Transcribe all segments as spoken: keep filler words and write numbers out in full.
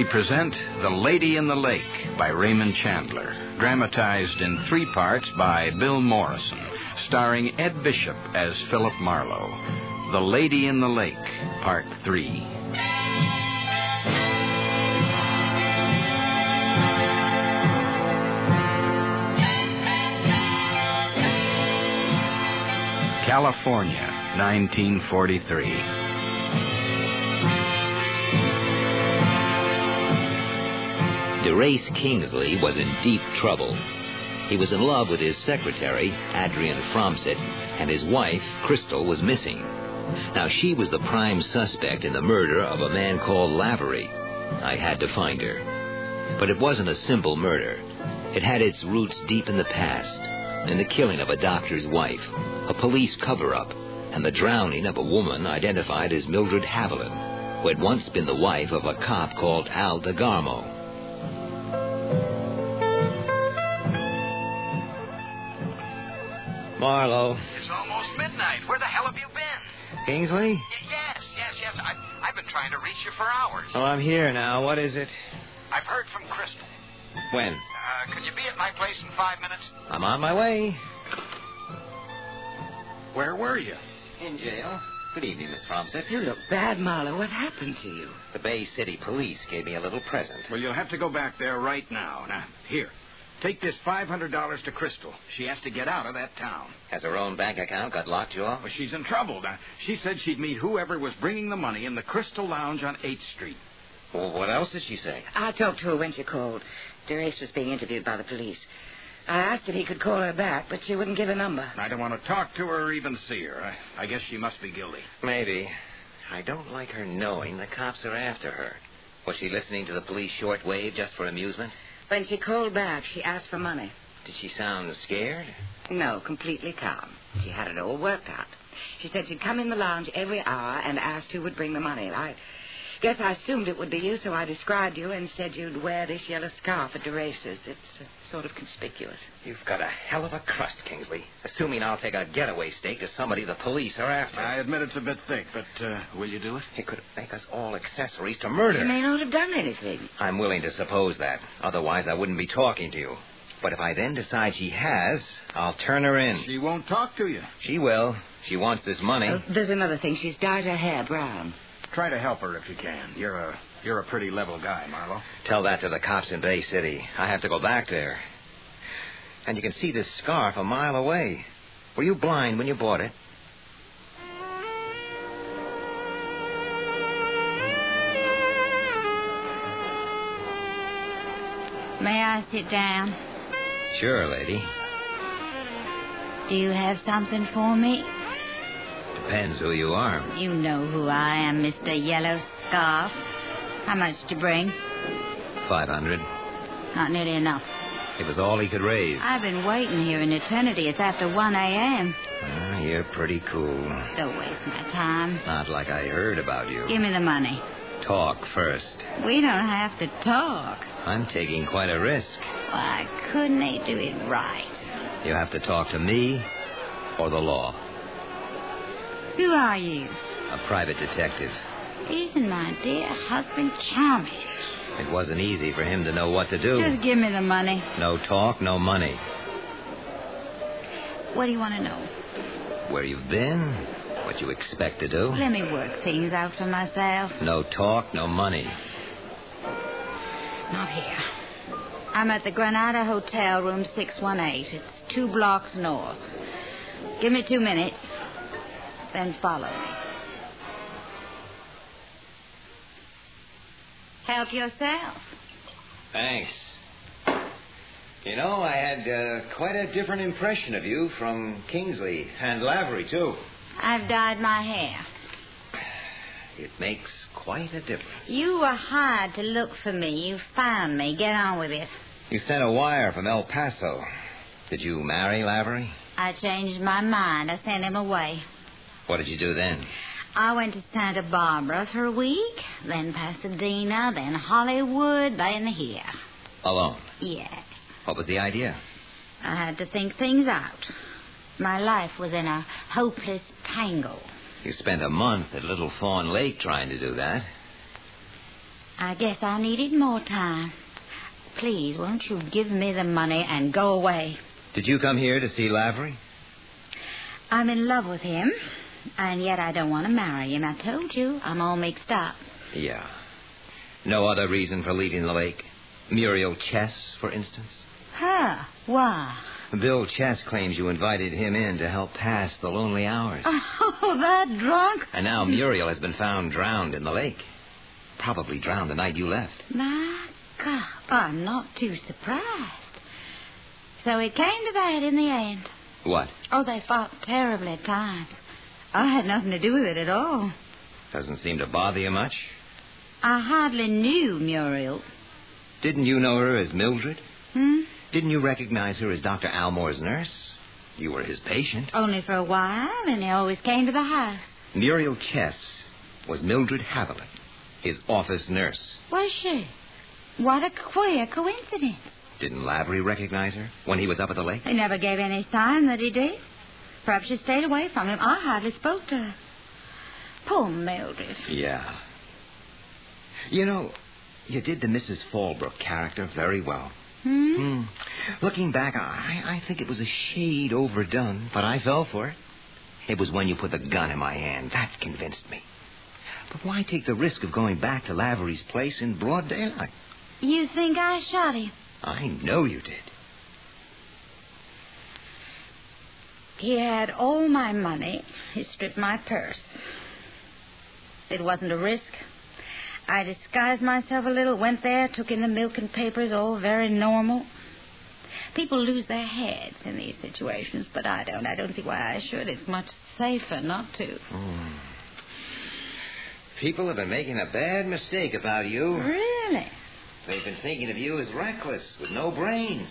present The Lady in the Lake by Raymond Chandler, dramatized in three parts by Bill Morrison, starring Ed Bishop as Philip Marlowe. The Lady in the Lake, Part three. California, nineteen forty-three. DeRace Kingsley was in deep trouble. He was in love with his secretary, Adrian Fromset, and his wife, Crystal, was missing. Now, she was the prime suspect in the murder of a man called Lavery. I had to find her. But it wasn't a simple murder. It had its roots deep in the past, in the killing of a doctor's wife, a police cover-up, and the drowning of a woman identified as Mildred Haviland, who had once been the wife of a cop called Al DeGarmo. Marlowe. It's almost midnight. Where the hell have you been? Kingsley? Y- yes, yes, yes. I, I've been trying to reach you for hours. Oh, I'm here now. What is it? I've heard from Crystal. When? Uh, could you be at my place in five minutes? I'm on my way. Where were you? In jail. Good evening, Miss Fromset. You look bad, Marlowe. What happened to you? The Bay City Police gave me a little present. Well, you'll have to go back there right now. Now, here. Take this five hundred dollars to Crystal. She has to get out of that town. Has her own bank account got locked, you all? Well, she's in trouble. Now, she said she'd meet whoever was bringing the money in the Crystal Lounge on eighth street. Well, what else did she say? I talked to her when she called. DeRace was being interviewed by the police. I asked if he could call her back, but she wouldn't give a number. I don't want to talk to her or even see her. I, I guess she must be guilty. Maybe. I don't like her knowing the cops are after her. Was she listening to the police shortwave just for amusement? When she called back, she asked for money. Did she sound scared? No, completely calm. She had it all worked out. She said she'd come in the lounge every hour and asked who would bring the money. I guess I assumed it would be you, so I described you and said you'd wear this yellow scarf at DeRace's. It's uh, sort of conspicuous. You've got a hell of a crust, Kingsley. Assuming I'll take a getaway stake to somebody the police are after. I admit it's a bit thick, but uh, will you do it? It could make us all accessories to murder. She may not have done anything. I'm willing to suppose that. Otherwise, I wouldn't be talking to you. But if I then decide she has, I'll turn her in. She won't talk to you. She will. She wants this money. Uh, there's another thing. She's dyed her hair brown. Try to help her if you can. You're a you're a pretty level guy, Marlowe. Tell that to the cops in Bay City. I have to go back there. And you can see this scarf a mile away. Were you blind when you bought it? May I sit down? Sure, lady. Do you have something for me? Depends who you are. You know who I am, Mister Yellow Scarf. How much to bring? Five hundred. Not nearly enough. It was all he could raise. I've been waiting here an eternity. It's after one a.m. Ah, you're pretty cool. Don't waste my time. Not like I heard about you. Give me the money. Talk first. We don't have to talk. I'm taking quite a risk. Why couldn't they do it right? You have to talk to me or the law. Who are you? A private detective. Isn't my dear husband charming? It wasn't easy for him to know what to do. Just give me the money. No talk, no money. What do you want to know? Where you've been, what you expect to do. Let me work things out for myself. No talk, no money. Not here. I'm at the Granada Hotel, room six one eight. It's two blocks north. Give me two minutes. Then follow me. Help yourself. Thanks. You know, I had uh, quite a different impression of you from Kingsley and Lavery, too. I've dyed my hair. It makes quite a difference. You were hired to look for me. You found me. Get on with it. You sent a wire from El Paso. Did you marry Lavery? I changed my mind. I sent him away. What did you do then? I went to Santa Barbara for a week, then Pasadena, then Hollywood, then here. Alone? Yes. What was the idea? I had to think things out. My life was in a hopeless tangle. You spent a month at Little Fawn Lake trying to do that. I guess I needed more time. Please, won't you give me the money and go away? Did you come here to see Lavery? I'm in love with him, and yet I don't want to marry him. I told you, I'm all mixed up. Yeah. No other reason for leaving the lake? Muriel Chess, for instance? Her? Why? Bill Chess claims you invited him in to help pass the lonely hours. Oh, that drunk? And now Muriel has been found drowned in the lake. Probably drowned the night you left. My God, I'm not too surprised. So it came to that in the end. What? Oh, they fought terribly at times. I had nothing to do with it at all. Doesn't seem to bother you much. I hardly knew Muriel. Didn't you know her as Mildred? Hmm? Didn't you recognize her as Doctor Almore's nurse? You were his patient. Only for a while, and he always came to the house. Muriel Chess was Mildred Haviland, his office nurse. Was she? What a queer coincidence. Didn't Lavery recognize her when he was up at the lake? He never gave any sign that he did. Perhaps she stayed away from him. I hardly spoke to her. Poor Mildred. Yeah. You know, you did the Missus Fallbrook character very well. Hmm? Hmm. Looking back, I, I think it was a shade overdone, but I fell for it. It was when you put the gun in my hand. That convinced me. But why take the risk of going back to Lavery's place in broad daylight? You think I shot him? I know you did. He had all my money. He stripped my purse. It wasn't a risk. I disguised myself a little, went there, took in the milk and papers, all very normal. People lose their heads in these situations, but I don't. I don't see why I should. It's much safer not to. Oh. People have been making a bad mistake about you. Really? They've been thinking of you as reckless, with no brains.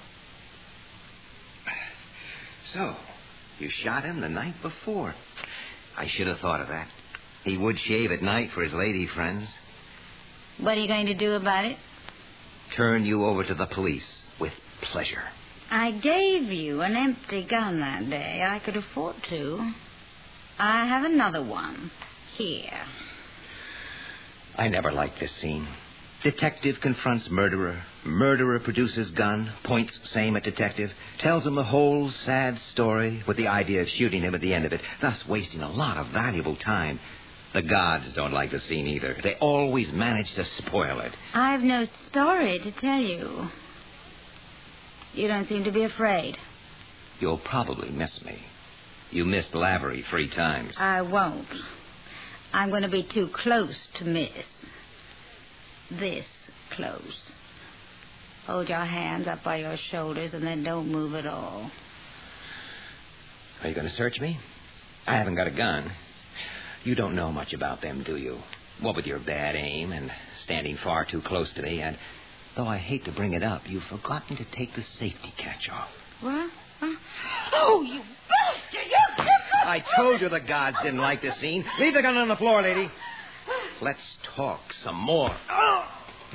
So, you shot him the night before. I should have thought of that. He would shave at night for his lady friends. What are you going to do about it? Turn you over to the police with pleasure. I gave you an empty gun that day. I could afford to. I have another one. Here. I never liked this scene. Detective confronts murderer. Murderer produces gun, points same at detective, tells him the whole sad story with the idea of shooting him at the end of it, thus wasting a lot of valuable time. The gods don't like the scene either. They always manage to spoil it. I've no story to tell you. You don't seem to be afraid. You'll probably miss me. You missed Lavery three times. I won't. I'm going to be too close to miss. This close. Hold your hands up by your shoulders and then don't move at all. Are you going to search me? I haven't got a gun. You don't know much about them, do you? What with your bad aim and standing far too close to me, and though I hate to bring it up, you've forgotten to take the safety catch off. What? What? Oh, you bastard! You... I told you the gods didn't like this scene. Leave the gun on the floor, lady. Let's talk some more. Oh.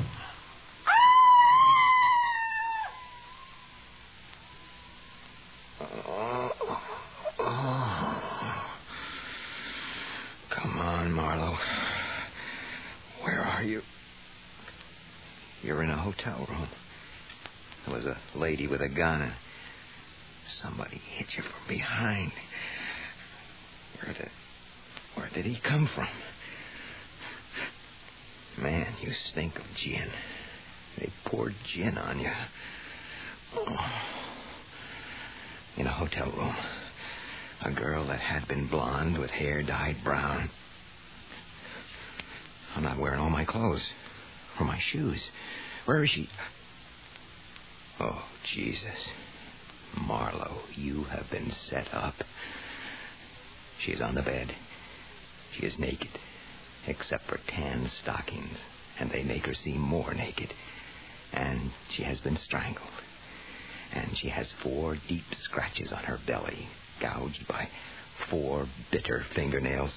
Oh. Oh. Come on, Marlowe. Where are you? You're in a hotel room. There was a lady with a gun, and somebody hit you from behind. Where did, where did he come from? Man, you stink of gin. They poured gin on you. Oh. In a hotel room. A girl that had been blonde with hair dyed brown. I'm not wearing all my clothes. Or my shoes. Where is she? Oh, Jesus. Marlowe, you have been set up. She is on the bed. She is naked. Except for tan stockings, and they make her seem more naked. And she has been strangled. And she has four deep scratches on her belly, gouged by four bitter fingernails.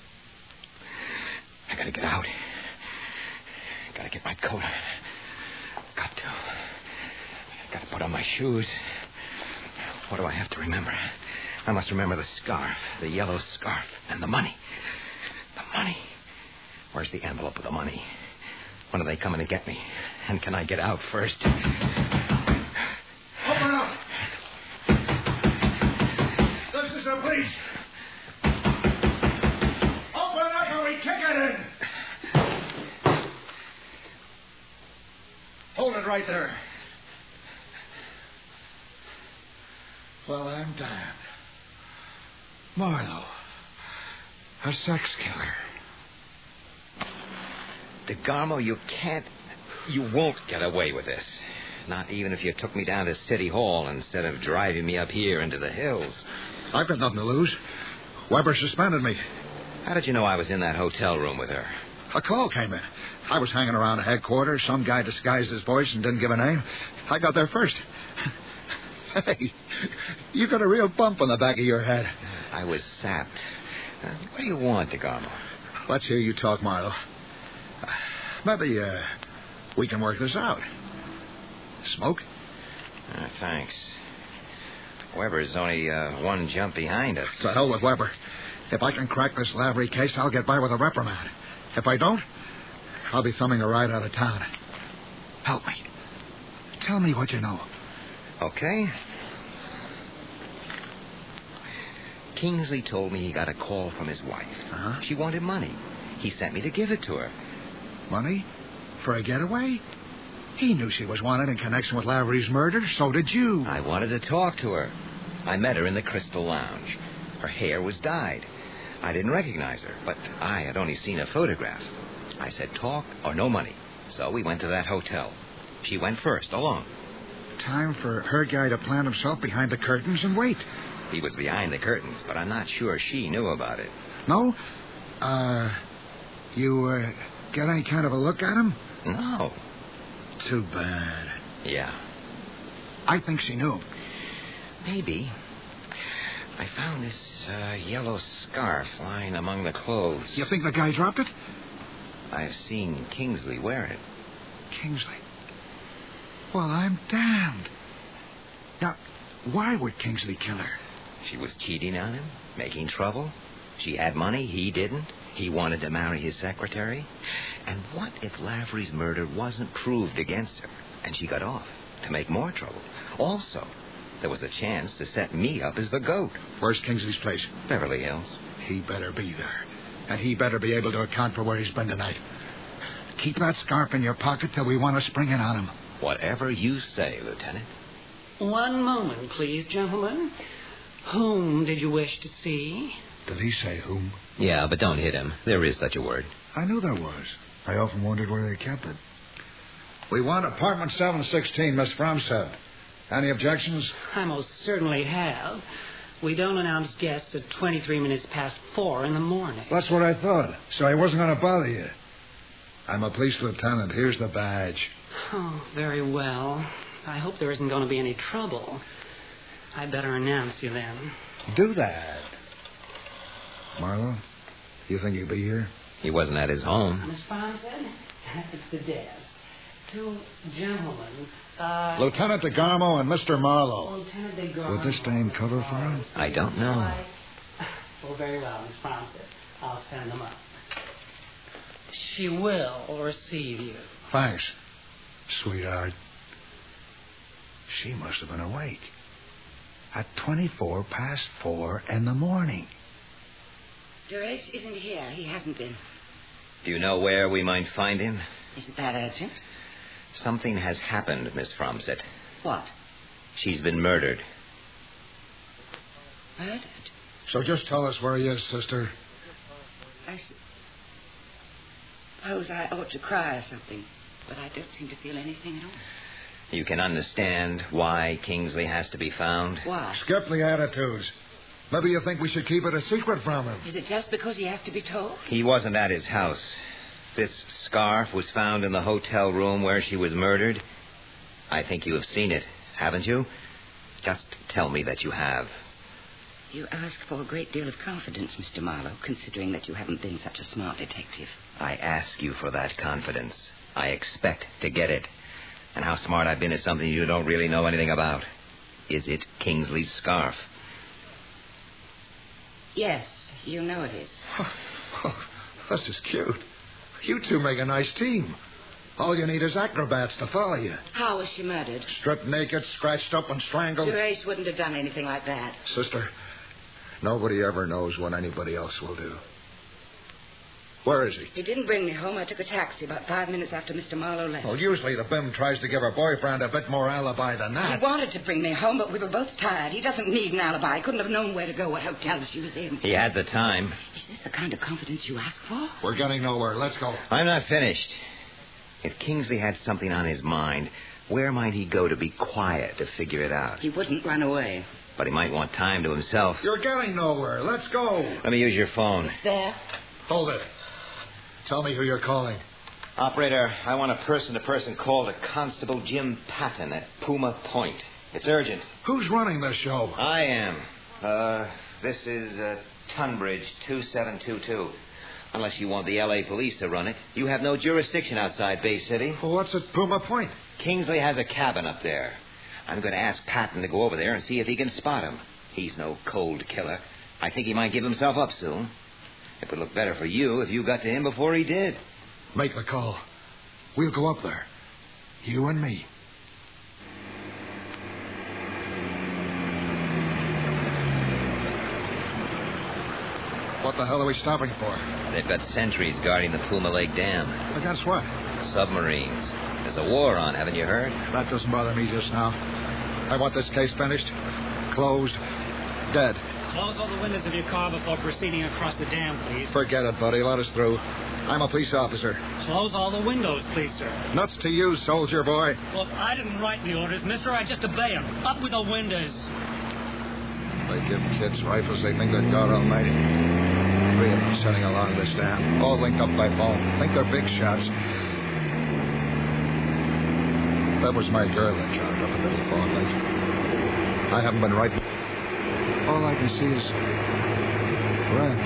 I gotta get out. Gotta get my coat. Got to. Gotta put on my shoes. What do I have to remember? I must remember the scarf, the yellow scarf, and the money. The money. Where's the envelope of the money? When are they coming to get me? And can I get out first? Open up! This is the police! Open up or we kick it in! Hold it right there. Well, I'm damned. Marlowe. A sex killer. DeGarmo, you can't... You won't get away with this. Not even if you took me down to City Hall instead of driving me up here into the hills. I've got nothing to lose. Weber suspended me. How did you know I was in that hotel room with her? A call came in. I was hanging around headquarters. Some guy disguised his voice and didn't give a name. I got there first. Hey, you got a real bump on the back of your head. I was sapped. Uh, what do you want, DeGarmo? Let's hear you talk, Marlowe. Uh, maybe uh, we can work this out. Smoke? Uh, thanks. Weber's only uh, one jump behind us. To hell with Weber. If I can crack this Lavery case, I'll get by with a reprimand. If I don't, I'll be thumbing a ride out of town. Help me. Tell me what you know. Okay. Kingsley told me he got a call from his wife. Uh-huh. She wanted money. He sent me to give it to her. Money? For a getaway? He knew she was wanted in connection with Lavery's murder. So did you. I wanted to talk to her. I met her in the Crystal Lounge. Her hair was dyed. I didn't recognize her, but I had only seen a photograph. I said talk or no money. So we went to that hotel. She went first, alone. Time for her guy to plant himself behind the curtains and wait. He was behind the curtains, but I'm not sure she knew about it. No? Uh, you, uh, get any kind of a look at him? No. Too bad. Yeah. I think she knew. Maybe. I found this uh, yellow scarf lying among the clothes. You think the guy dropped it? I've seen Kingsley wear it. Kingsley? Well, I'm damned. Now, why would Kingsley kill her? She was cheating on him, making trouble. She had money, he didn't. He wanted to marry his secretary. And what if Lavery's murder wasn't proved against her, and she got off to make more trouble? Also, there was a chance to set me up as the goat. Where's Kingsley's place? Beverly Hills. He better be there. And he better be able to account for where he's been tonight. Keep that scarf in your pocket till we want to spring in on him. Whatever you say, Lieutenant. One moment, please, gentlemen. Whom did you wish to see? Did he say whom? Yeah, but don't hit him. There is such a word. I knew there was. I often wondered where they kept it. We want apartment seven sixteen, Miss Fromstead. Any objections? I most certainly have. We don't announce guests at twenty-three minutes past four in the morning. That's what I thought. So I wasn't going to bother you. I'm a police lieutenant. Here's the badge. Oh, very well. I hope there isn't going to be any trouble. I'd better announce you then. Do that. Marlowe, you think he'll be here? He wasn't at his home. Miss Fromstead, it's the desk. Two gentlemen. Uh, Lieutenant DeGarmo and Mister Marlowe. Lieutenant DeGarmo. Would this dame cover for him? I don't know. Oh, very well, Miss Fromstead. I'll send them up. She will receive you. Thanks, sweetheart. She must have been awake. At twenty-four past four in the morning. Duress isn't here. He hasn't been. Do you know where we might find him? Isn't that urgent? Something has happened, Miss Fromstead. What? She's been murdered. Murdered? So just tell us where he is, sister. I suppose I ought to cry or something, but I don't seem to feel anything at all. You can understand why Kingsley has to be found? Why? Skip the attitudes. Maybe you think we should keep it a secret from him. Is it just because he has to be told? He wasn't at his house. This scarf was found in the hotel room where she was murdered. I think you have seen it, haven't you? Just tell me that you have. You ask for a great deal of confidence, Mister Marlowe, considering that you haven't been such a smart detective. I ask you for that confidence. I expect to get it. And how smart I've been is something you don't really know anything about. Is it Kingsley's scarf? Yes, you know it is. Oh, this is cute. You two make a nice team. All you need is acrobats to follow you. How was she murdered? Stripped naked, scratched up, and strangled. Grace wouldn't have done anything like that. Sister, nobody ever knows what anybody else will do. Where is he? He didn't bring me home. I took a taxi about five minutes after Mister Marlowe left. Well, usually the bim tries to give her boyfriend a bit more alibi than that. He wanted to bring me home, but we were both tired. He doesn't need an alibi. I couldn't have known where to go, what hotel she was in. He had the time. Is this the kind of confidence you ask for? We're getting nowhere. Let's go. I'm not finished. If Kingsley had something on his mind, where might he go to be quiet to figure it out? He wouldn't run away. But he might want time to himself. You're getting nowhere. Let's go. Let me use your phone. There. Hold it. Tell me who you're calling. Operator, I want a person-to-person call to Constable Jim Patton at Puma Point. It's urgent. Who's running the show? I am. Uh, this is uh, Tunbridge two seven two two. Unless you want the L A police to run it. You have no jurisdiction outside Bay City. Well, what's at Puma Point? Kingsley has a cabin up there. I'm going to ask Patton to go over there and see if he can spot him. He's no cold killer. I think he might give himself up soon. It would look better for you if you got to him before he did. Make the call. We'll go up there. You and me. What the hell are we stopping for? They've got sentries guarding the Puma Lake Dam. Against what? Submarines. There's a war on, haven't you heard? That doesn't bother me just now. I want this case finished, closed, dead. Close all the windows of your car before proceeding across the dam, please. Forget it, buddy. Let us through. I'm a police officer. Close all the windows, please, sir. Nuts to you, soldier boy. Look, I didn't write the orders, mister. I just obey them. Up with the windows. They give kids rifles, they think they're God Almighty. Three of them sitting along this dam, all linked up by phone. Think they're big shots. That was my girl that jogged up a little phone late. I haven't been right. All I can see is red.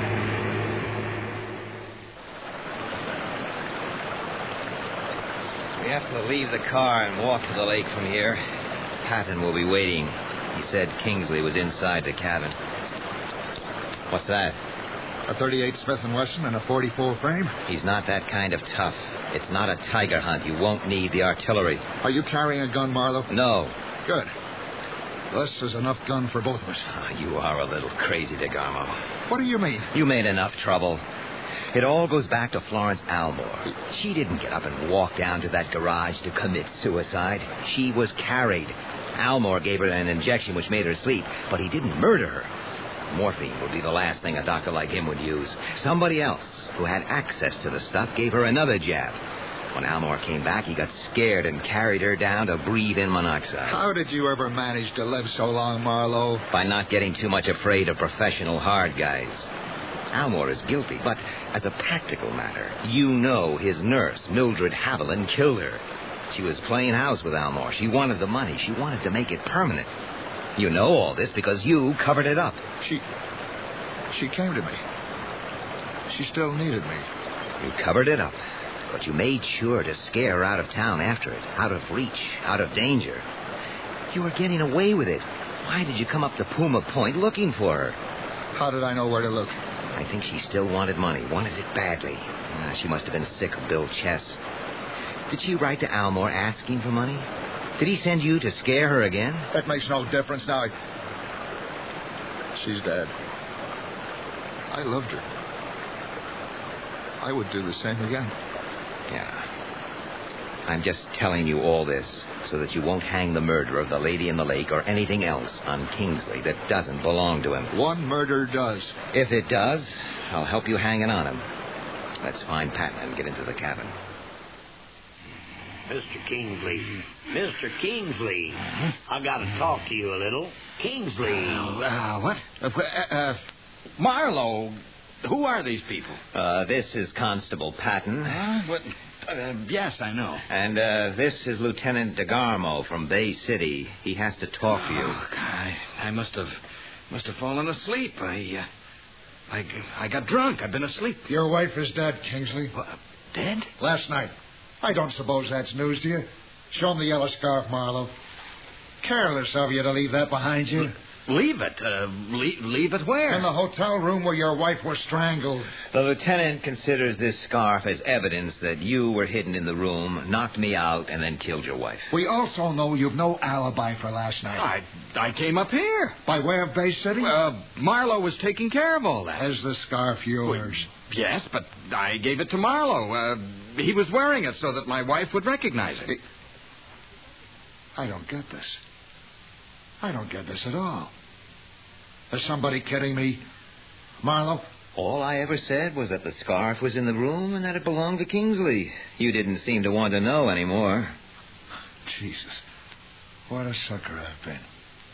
We have to leave the car and walk to the lake from here. Patton will be waiting. He said Kingsley was inside the cabin. What's that? A thirty-eight Smith and Wesson and a forty-four frame? He's not that kind of tough. It's not a tiger hunt. You won't need the artillery. Are you carrying a gun, Marlowe? No. Good. This is enough gun for both of us. Oh, you are a little crazy, DeGarmo. What do you mean? You made enough trouble. It all goes back to Florence Almore. She didn't get up and walk down to that garage to commit suicide. She was carried. Almore gave her an injection which made her sleep, but he didn't murder her. Morphine would be the last thing a doctor like him would use. Somebody else who had access to the stuff gave her another jab. When Almore came back, he got scared and carried her down to breathe in monoxide. How did you ever manage to live so long, Marlowe? By not getting too much afraid of professional hard guys. Almore is guilty, but as a practical matter, you know his nurse, Mildred Haviland, killed her. She was playing house with Almore. She wanted the money. She wanted to make it permanent. You know all this because you covered it up. She... She came to me. She still needed me. You covered it up, but you made sure to scare her out of town after it, out of reach, out of danger. You were getting away with it. Why did you come up to Puma Point looking for her? How did I know where to look? I think she still wanted money, wanted it badly. Uh, she must have been sick of Bill Chess. Did she write to Almore asking for money? Did he send you to scare her again? That makes no difference now. She's dead. I loved her. I would do the same again. Yeah. I'm just telling you all this so that you won't hang the murder of the lady in the lake or anything else on Kingsley that doesn't belong to him. One murder does. If it does, I'll help you hang it on him. Let's find Patton and get into the cabin. Mister Kingsley. Mister Kingsley. I got to talk to you a little. Kingsley. Uh, what? Uh, uh, Marlowe. Who are these people? Uh, this is Constable Patton. Uh, what? Uh, yes, I know. And uh, this is Lieutenant DeGarmo from Bay City. He has to talk to you. Oh, I, I must have must have fallen asleep. I, uh, I, I got drunk. I've been asleep. Your wife is dead, Kingsley. What, dead? Last night. I don't suppose that's news to you. Show him the yellow scarf, Marlowe. Careless of you to leave that behind you. Leave it? Uh, leave, leave it where? In the hotel room where your wife was strangled. The lieutenant considers this scarf as evidence that you were hidden in the room, knocked me out, and then killed your wife. We also know you've no alibi for last night. I I came up here. By way of Bay City? Uh, Marlowe was taking care of all that. Is the scarf yours? Well, yes, but I gave it to Marlowe. Uh, he was wearing it so that my wife would recognize it. I don't get this. I don't get this at all. Is somebody kidding me? Marlowe? All I ever said was that the scarf was in the room and that it belonged to Kingsley. You didn't seem to want to know anymore. Jesus. What a sucker I've been.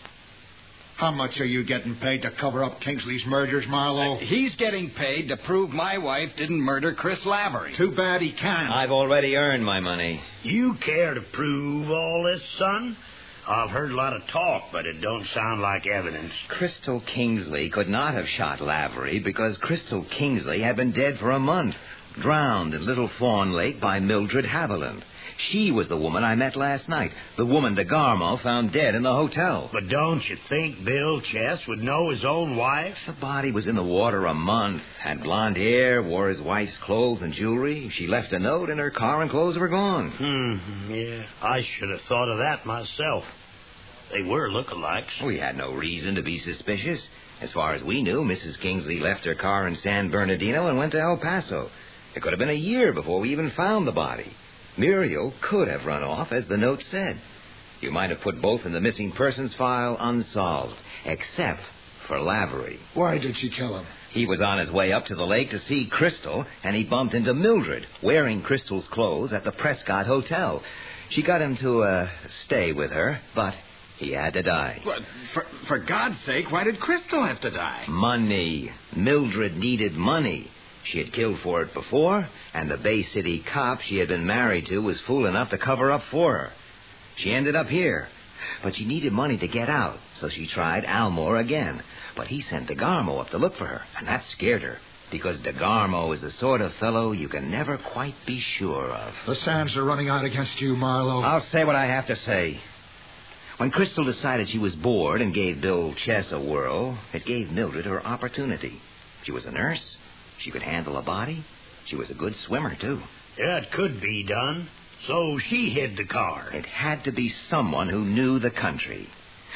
How much are you getting paid to cover up Kingsley's murders, Marlowe? Uh, he's getting paid to prove my wife didn't murder Chris Lavery. Too bad he can't. I've already earned my money. You care to prove all this, son? I've heard a lot of talk, but it don't sound like evidence. Crystal Kingsley could not have shot Lavery because Crystal Kingsley had been dead for a month, drowned in Little Fawn Lake by Mildred Haviland. She was the woman I met last night, the woman DeGarmo found dead in the hotel. But don't you think Bill Chess would know his own wife? The body was in the water a month, had blonde hair, wore his wife's clothes and jewelry. She left a note and her car and clothes were gone. Hmm, yeah, I should have thought of that myself. They were lookalikes. We had no reason to be suspicious. As far as we knew, Missus Kingsley left her car in San Bernardino and went to El Paso. It could have been a year before we even found the body. Muriel could have run off, as the note said. You might have put both in the missing persons file unsolved, except for Lavery. Why did she kill him? He was on his way up to the lake to see Crystal, and he bumped into Mildred, wearing Crystal's clothes at the Prescott Hotel. She got him to, uh, stay with her, but he had to die. But for, for God's sake, why did Crystal have to die? Money. Mildred needed money. She had killed for it before, and the Bay City cop she had been married to was fool enough to cover up for her. She ended up here, but she needed money to get out, so she tried Almore again. But he sent DeGarmo up to look for her, and that scared her, because DeGarmo is the sort of fellow you can never quite be sure of. The sands are running out against you, Marlowe. I'll say what I have to say. When Crystal decided she was bored and gave Bill Chess a whirl, it gave Mildred her opportunity. She was a nurse. She could handle a body. She was a good swimmer, too. Yeah, it could be done. So she hid the car. It had to be someone who knew the country.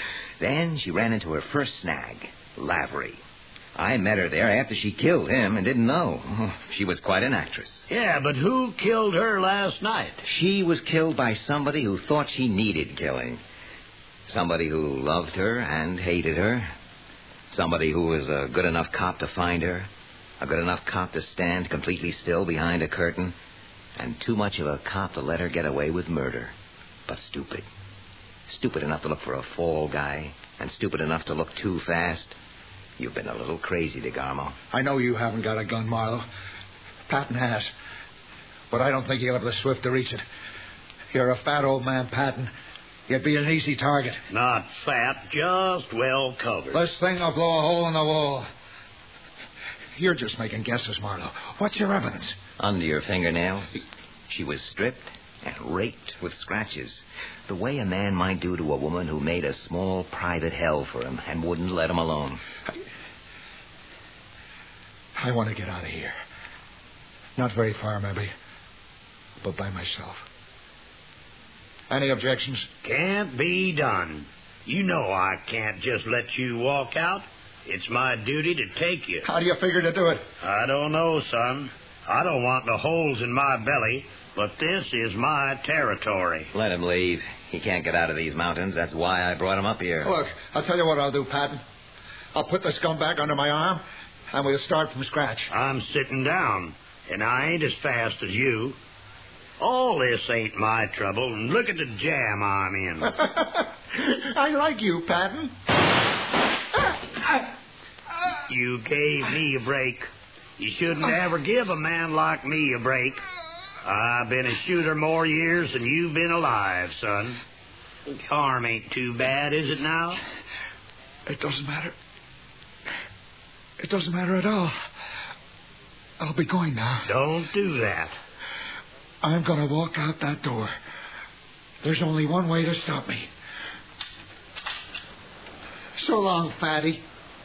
Then she ran into her first snag, Lavery. I met her there after she killed him and didn't know. She was quite an actress. Yeah, but who killed her last night? She was killed by somebody who thought she needed killing. Somebody who loved her and hated her. Somebody who was a good enough cop to find her. A good enough cop to stand completely still behind a curtain, and too much of a cop to let her get away with murder. But stupid. Stupid enough to look for a fall guy, and stupid enough to look too fast. You've been a little crazy, DeGarmo. I know you haven't got a gun, Marlowe. Patton has. But I don't think he'll have the swift to reach it. You're a fat old man, Patton. You'd be an easy target. Not fat, just well covered. This thing will blow a hole in the wall. You're just making guesses, Marlowe. What's your evidence? Under your fingernails, she was stripped and raked with scratches, the way a man might do to a woman who made a small private hell for him and wouldn't let him alone. I, I want to get out of here. Not very far, maybe, but by myself. Any objections? Can't be done. You know I can't just let you walk out. It's my duty to take you. How do you figure to do it? I don't know, son. I don't want the holes in my belly, but this is my territory. Let him leave. He can't get out of these mountains. That's why I brought him up here. Look, I'll tell you what I'll do, Patton. I'll put the scumbag under my arm, and we'll start from scratch. I'm sitting down, and I ain't as fast as you. All this ain't my trouble, and look at the jam I'm in. I like you, Patton. You gave me a break. You shouldn't ever give a man like me a break. I've been a shooter more years than you've been alive, son. Harm ain't too bad, is it now? It doesn't matter. It doesn't matter at all. I'll be going now. Don't do that. I'm going to walk out that door. There's only one way to stop me. So long, Fatty.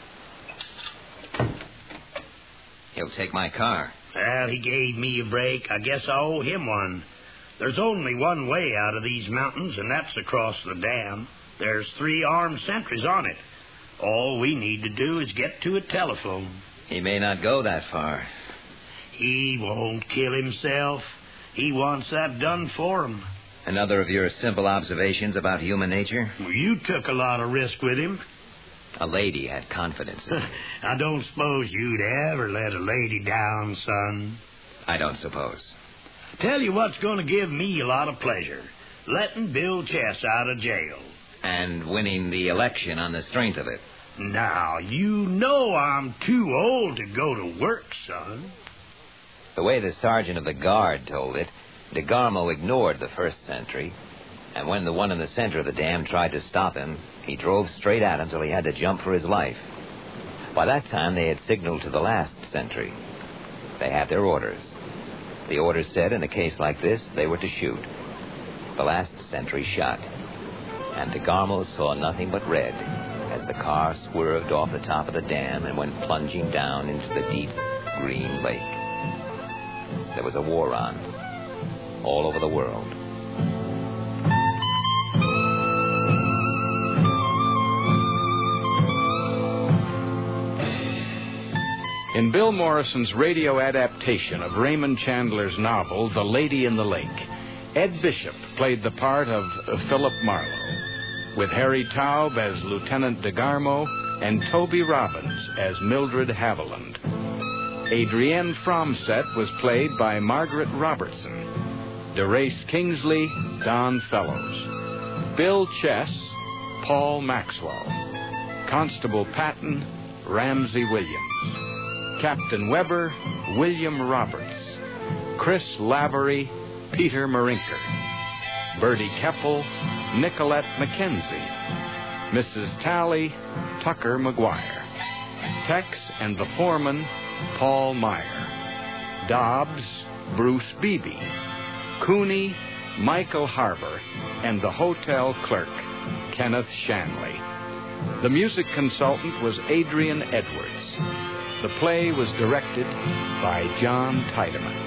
He'll take my car. Well, he gave me a break. I guess I owe him one. There's only one way out of these mountains, and that's across the dam. There's three armed sentries on it. All we need to do is get to a telephone. He may not go that far. He won't kill himself. He wants that done for him. Another of your simple observations about human nature? Well, you took a lot of risk with him. A lady had confidence in me. I don't suppose you'd ever let a lady down, son. I don't suppose. Tell you what's going to give me a lot of pleasure. Letting Bill Chess out of jail. And winning the election on the strength of it. Now, you know I'm too old to go to work, son. The way the sergeant of the guard told it, DeGarmo ignored the first sentry, and when the one in the center of the dam tried to stop him, he drove straight at him till he had to jump for his life. By that time, they had signaled to the last sentry. They had their orders. The orders said in a case like this, they were to shoot. The last sentry shot, and DeGarmo saw nothing but red as the car swerved off the top of the dam and went plunging down into the deep green lake. There was a war on all over the world. In Bill Morrison's radio adaptation of Raymond Chandler's novel, The Lady in the Lake, Ed Bishop played the part of Philip Marlowe, with Harry Taub as Lieutenant DeGarmo and Toby Robbins as Mildred Haviland. Adrienne Fromset was played by Margaret Robertson. DeRace Kingsley, Don Fellows. Bill Chess, Paul Maxwell. Constable Patton, Ramsey Williams. Captain Weber, William Roberts. Chris Lavery, Peter Marinker. Bertie Keppel, Nicolette McKenzie. Missus Talley, Tucker McGuire. Tex and the foreman, Paul Meyer. Dobbs, Bruce Beebe. Cooney, Michael Harbour, and the hotel clerk, Kenneth Shanley. The music consultant was Adrian Edwards. The play was directed by John Tiedemann.